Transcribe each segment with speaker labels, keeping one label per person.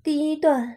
Speaker 1: 第一段，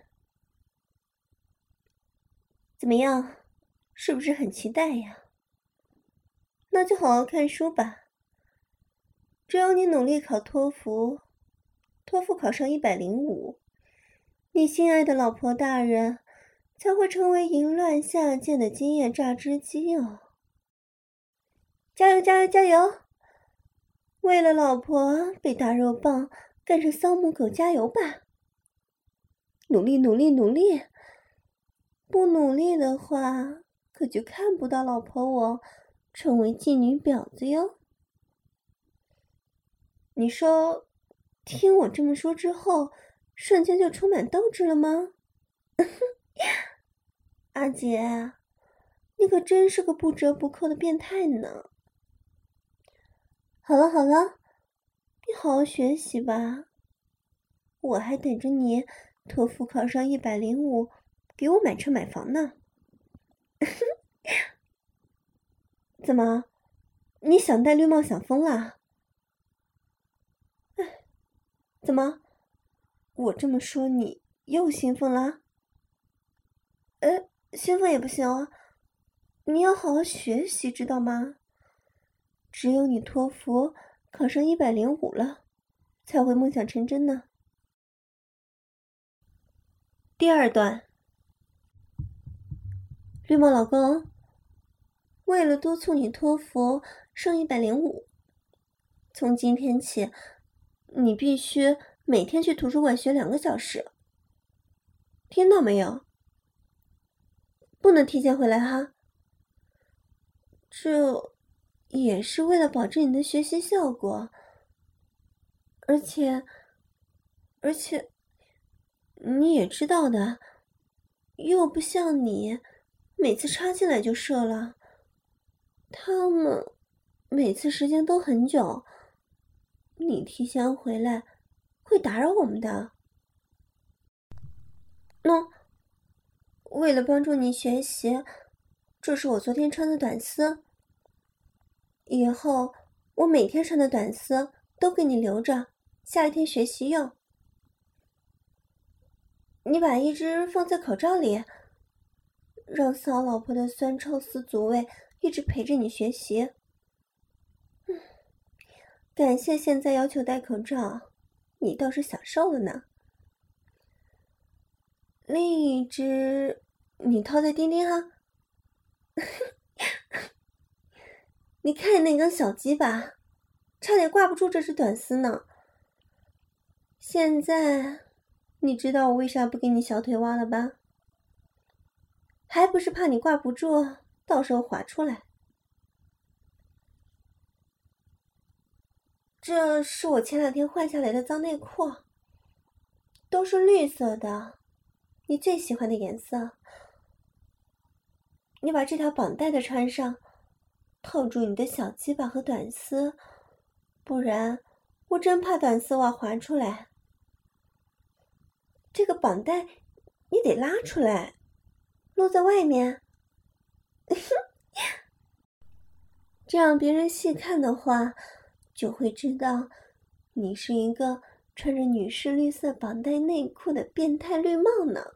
Speaker 1: 怎么样？是不是很期待呀？那就好好看书吧。只要你努力考托福，托福考上105，你心爱的老婆大人才会成为淫乱下贱的今夜榨汁机哦！加油加油加油！为了老婆被大肉棒干成骚母狗加油吧！努力努力努力！不努力的话，可就看不到老婆我成为妓女婊子哟。你说，听我这么说之后，瞬间就充满斗志了吗？阿姐，你可真是个不折不扣的变态呢。好了好了，你好好学习吧，我还等着你托福考上105，给我买车买房呢。怎么，你想戴绿帽想疯啦？哎，怎么，我这么说你又兴奋啦？兴奋也不行啊，你要好好学习，知道吗？只有你托福考上105了，才会梦想成真呢。第二段，绿帽老公，为了督促你托福上105，从今天起，你必须每天去图书馆学2个小时，听到没有？不能提前回来哈。这也是为了保证你的学习效果，而且你也知道的，又不像你每次插进来就射了，他们每次时间都很久，你提前回来会打扰我们的。那为了帮助你学习，这是我昨天穿的短丝，以后我每天穿的短丝都给你留着，下一天学习用。你把一只放在口罩里，让骚老婆的酸臭四足味一直陪着你学习。感谢现在要求戴口罩，你倒是享受了呢。另一只你套在丁丁哈。你看你那根小鸡巴，差点挂不住这只短丝呢。现在你知道我为啥不给你小腿挖了吧？还不是怕你挂不住，到时候滑出来。这是我前2天换下来的脏内裤，都是绿色的，你最喜欢的颜色。你把这条绑带的穿上，套住你的小鸡巴和短丝，不然我真怕短丝袜滑出来。这个绑带你得拉出来，露在外面。这样别人细看的话，就会知道你是一个穿着女士绿色绑带内裤的变态绿帽呢。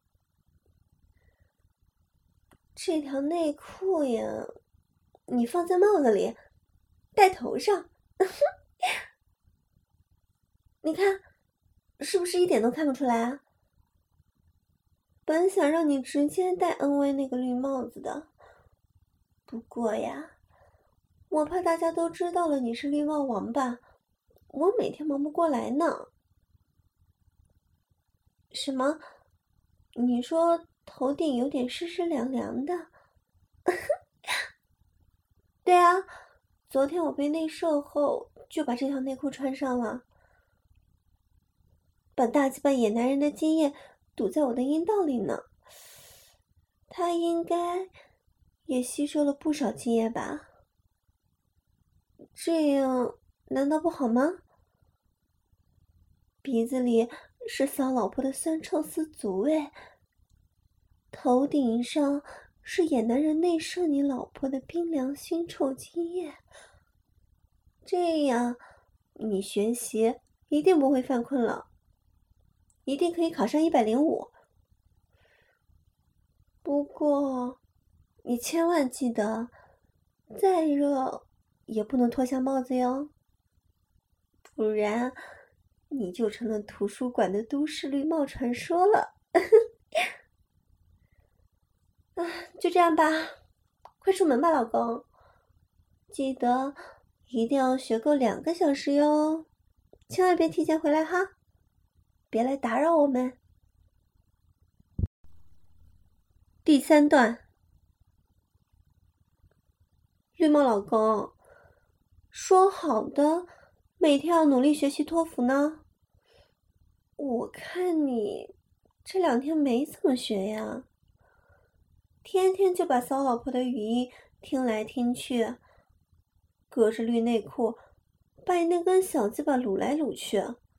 Speaker 1: 这条内裤呀，你放在帽子里，戴头上。你看，是不是一点都看不出来啊？本想让你直接戴恩威那个绿帽子的，不过呀，我怕大家都知道了你是绿帽王八，我每天忙不过来呢。什么？你说头顶有点湿湿凉凉的？对啊，昨天我被内射后就把这条内裤穿上了，把大鸡巴野男人的精液堵在我的阴道里呢。他应该也吸收了不少精液吧？这样难道不好吗？鼻子里是骚老婆的酸臭丝足味，头顶上是野男人内射你老婆的冰凉腥臭精液，这样你学习一定不会犯困了。 一定可以考上105。不过，你千万记得，再热也不能脱下帽子哟，不然你就成了图书馆的都市绿帽传说了。啊，就这样吧，快出门吧，老公。记得一定要学够2个小时哟，千万别提前回来哈，别来打扰我们。第3段，绿帽老公，说好的每天要努力学习托福呢，我看你这2天没怎么学呀，天天就把骚老婆的语音听来听去，隔着绿内裤把你那根小鸡巴撸来撸去。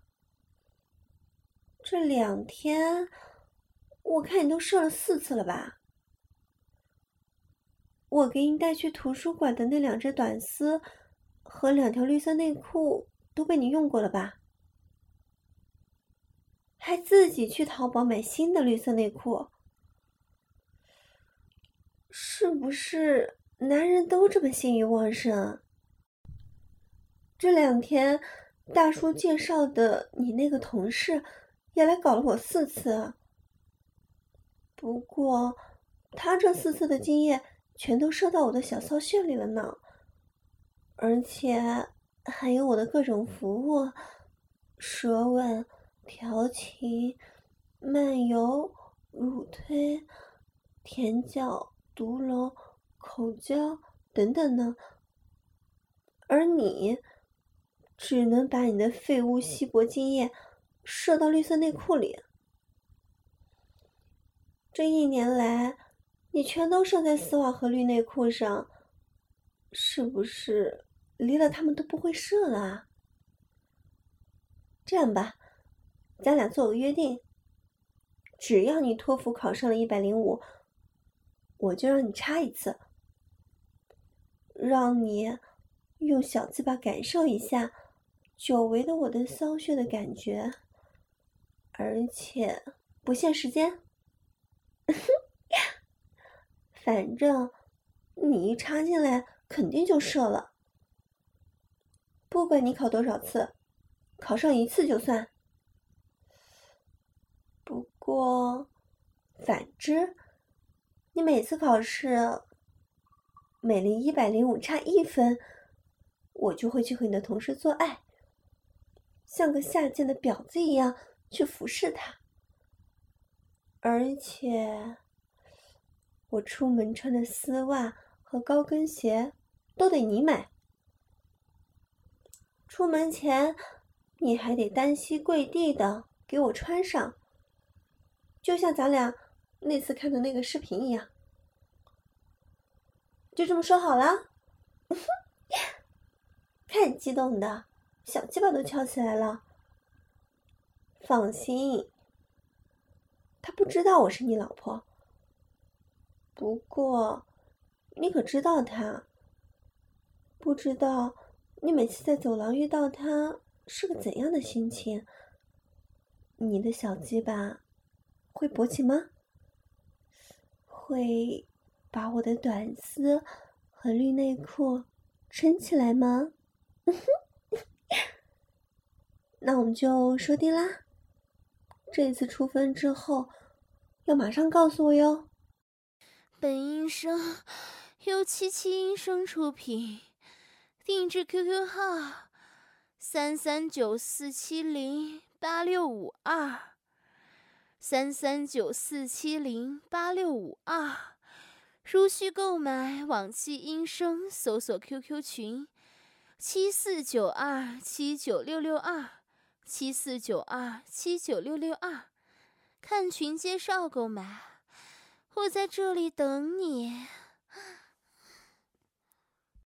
Speaker 1: 这2天我看你都射了4次了吧。我给你带去图书馆的那2只短丝和2条绿色内裤都被你用过了吧？还自己去淘宝买新的绿色内裤，是不是男人都这么性欲旺盛？这2天大叔介绍的你那个同事也来搞了我4次，不过他这4次的精液全都射到我的小骚穴里了呢，而且还有我的各种服务，舌吻、调情、漫游、乳推、舔脚、毒龙、口交等等呢，而你只能把你的废物稀薄精液射到绿色内裤里。这1年来，你全都射在丝袜和绿内裤上，是不是离了他们都不会射了啊？这样吧，咱俩做个约定，只要你托福考上了105，我就让你插1次，让你用小鸡巴感受一下久违的我的骚穴的感觉，而且不限时间。反正你一插进来肯定就射了，不管你考多少次，考上1次就算。不过反之，你每次考试每离105差1分，我就会去和你的同事做爱，像个下贱的婊子一样去服侍他。而且我出门穿的丝袜和高跟鞋都得你买，出门前你还得单膝跪地的给我穿上，就像咱俩那次看的那个视频一样。就这么说好了。看激动的，小鸡巴都翘起来了。放心，他不知道我是你老婆。不过，你可知道他？不知道你每次在走廊遇到他是个怎样的心情？你的小鸡巴会勃起吗？会把我的短丝和绿内裤撑起来吗？那我们就说定啦，这次出分之后要马上告诉我哟。
Speaker 2: 本音声由七七音声出品，定制 QQ 号3394708652，3394708652。如需购买，往期音声搜索 QQ 群749279662749279662，看群介绍购买。我在这里等你。